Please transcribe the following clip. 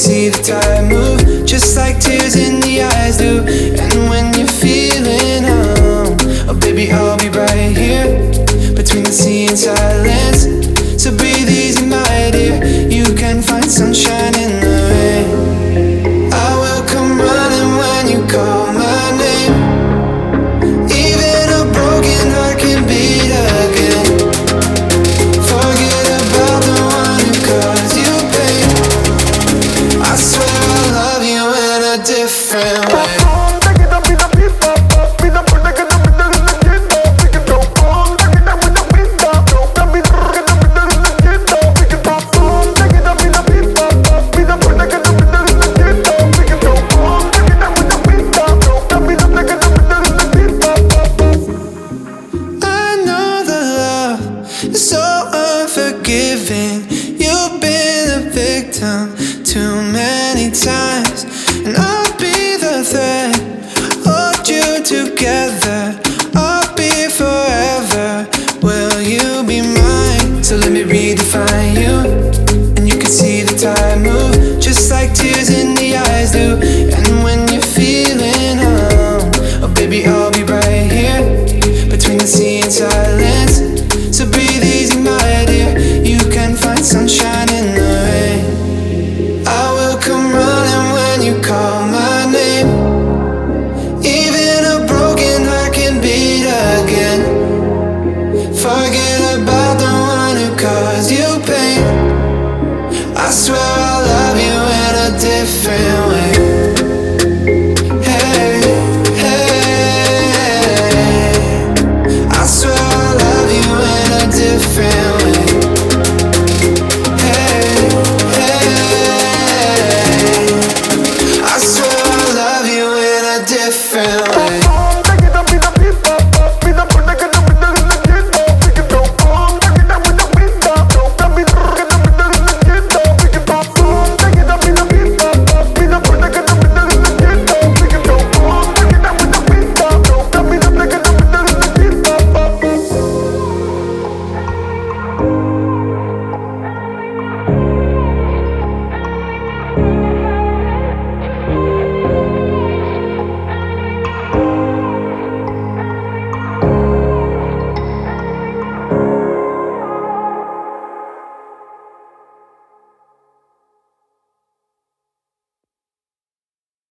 see the tide move, just like tears in the eyes do. And when you're feeling oh baby, I'll be right here between the sea and silence. So breathe easy, my dear, you can find sunshine in the rain. I will come running when you call my name. Even a broken heart can beat again. Forget about the one who caused you pain. I swear I'll love you in a different way. So unforgiving, you've been a victim